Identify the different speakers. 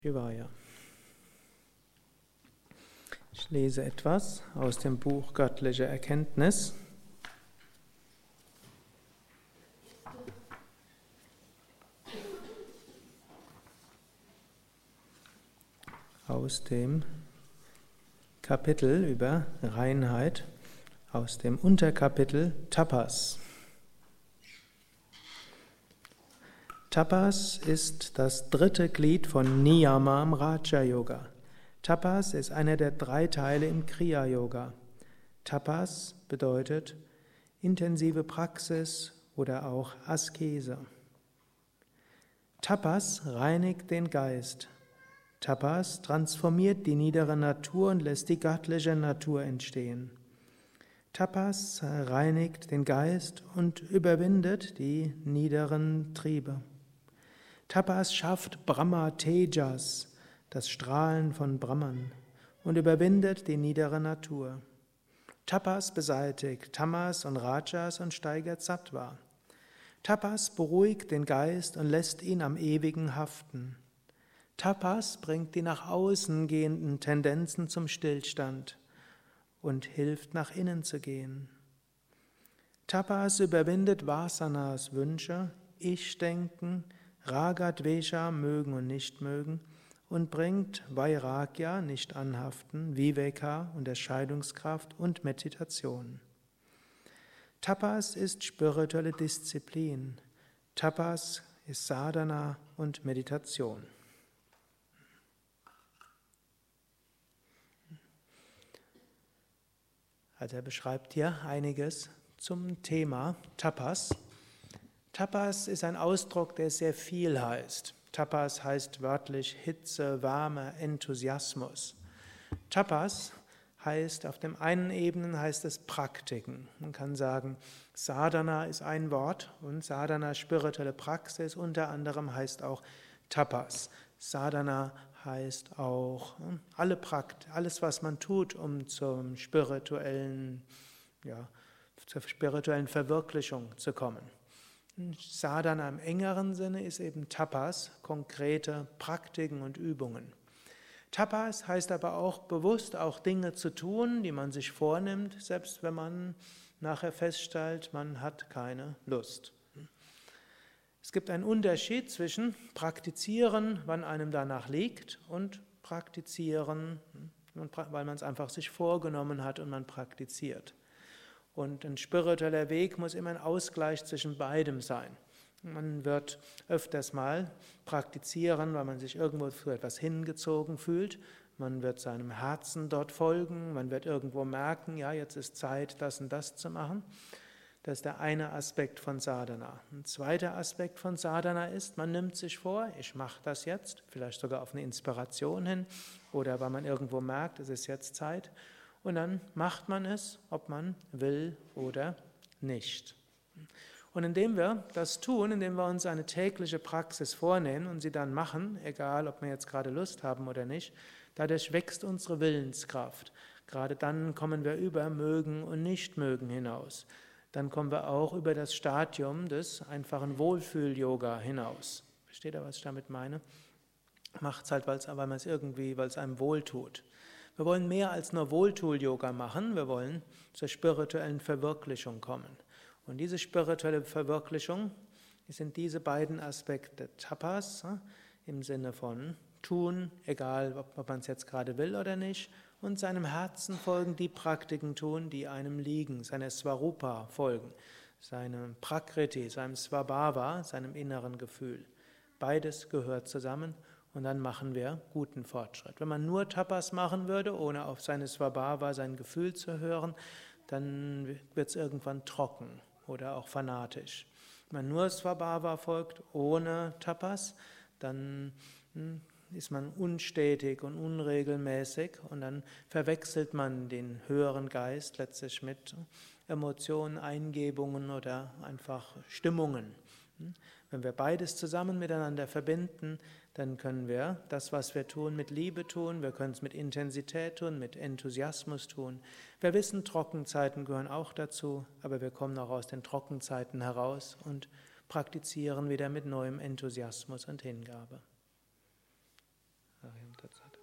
Speaker 1: Shivaya. Ich lese etwas aus dem Buch Göttliche Erkenntnis. Aus dem Kapitel über Reinheit, aus dem Unterkapitel Tapas. Tapas ist das dritte Glied von Niyama im Raja Yoga. Tapas ist einer der drei Teile im Kriya Yoga. Tapas bedeutet intensive Praxis oder auch Askese. Tapas reinigt den Geist. Tapas transformiert die niedere Natur und lässt die göttliche Natur entstehen. Tapas reinigt den Geist und überwindet die niederen Triebe. Tapas schafft Brahma Tejas, das Strahlen von Brahman, und überwindet die niedere Natur. Tapas beseitigt Tamas und Rajas und steigert Sattva. Tapas beruhigt den Geist und lässt ihn am Ewigen haften. Tapas bringt die nach außen gehenden Tendenzen zum Stillstand und hilft, nach innen zu gehen. Tapas überwindet Vasanas Wünsche, Ich-Denken, Raga, Dvesha, mögen und nicht mögen, und bringt Vairagya, nicht anhaften, Viveka, Unterscheidungskraft und Meditation. Tapas ist spirituelle Disziplin. Tapas ist Sadhana und Meditation. Also er beschreibt hier einiges zum Thema Tapas. Tapas ist ein Ausdruck, der sehr viel heißt. Tapas heißt wörtlich Hitze, Wärme, Enthusiasmus. Tapas heißt, auf dem einen Ebene heißt es Praktiken. Man kann sagen, Sadhana ist ein Wort und Sadhana, spirituelle Praxis, unter anderem heißt auch Tapas. Sadhana heißt auch alles, was man tut, um zur spirituellen Verwirklichung zu kommen. Sadhana im engeren Sinne ist eben Tapas, konkrete Praktiken und Übungen. Tapas heißt aber auch bewusst auch Dinge zu tun, die man sich vornimmt, selbst wenn man nachher feststellt, man hat keine Lust. Es gibt einen Unterschied zwischen Praktizieren, wann einem danach liegt, und Praktizieren, weil man es einfach sich vorgenommen hat und man praktiziert. Und ein spiritueller Weg muss immer ein Ausgleich zwischen beidem sein. Man wird öfters mal praktizieren, weil man sich irgendwo für etwas hingezogen fühlt. Man wird seinem Herzen dort folgen. Man wird irgendwo merken, ja, jetzt ist Zeit, das und das zu machen. Das ist der eine Aspekt von Sadhana. Ein zweiter Aspekt von Sadhana ist, man nimmt sich vor, ich mache das jetzt, vielleicht sogar auf eine Inspiration hin oder weil man irgendwo merkt, es ist jetzt Zeit. Und dann macht man es, ob man will oder nicht. Und indem wir das tun, indem wir uns eine tägliche Praxis vornehmen und sie dann machen, egal ob wir jetzt gerade Lust haben oder nicht, dadurch wächst unsere Willenskraft. Gerade dann kommen wir über Mögen und Nichtmögen hinaus. Dann kommen wir auch über das Stadium des einfachen Wohlfühl-Yoga hinaus. Versteht ihr, was ich damit meine? Macht es halt, weil es einem wohltut. Wir wollen mehr als nur Wohlfühl-Yoga machen, wir wollen zur spirituellen Verwirklichung kommen. Und diese spirituelle Verwirklichung sind diese beiden Aspekte Tapas, im Sinne von tun, egal ob man es jetzt gerade will oder nicht, und seinem Herzen folgen, die Praktiken tun, die einem liegen, seiner Swarupa folgen, seinem Prakriti, seinem Svabhava, seinem inneren Gefühl. Beides gehört zusammen. Und dann machen wir guten Fortschritt. Wenn man nur Tapas machen würde, ohne auf seine Svabhava, sein Gefühl zu hören, dann wird es irgendwann trocken oder auch fanatisch. Wenn man nur Svabhava folgt, ohne Tapas, dann ist man unstetig und unregelmäßig und dann verwechselt man den höheren Geist letztlich mit Emotionen, Eingebungen oder einfach Stimmungen. Wenn wir beides zusammen miteinander verbinden, dann können wir das, was wir tun, mit Liebe tun, wir können es mit Intensität tun, mit Enthusiasmus tun. Wir wissen, Trockenzeiten gehören auch dazu, aber wir kommen auch aus den Trockenzeiten heraus und praktizieren wieder mit neuem Enthusiasmus und Hingabe. Tatsat.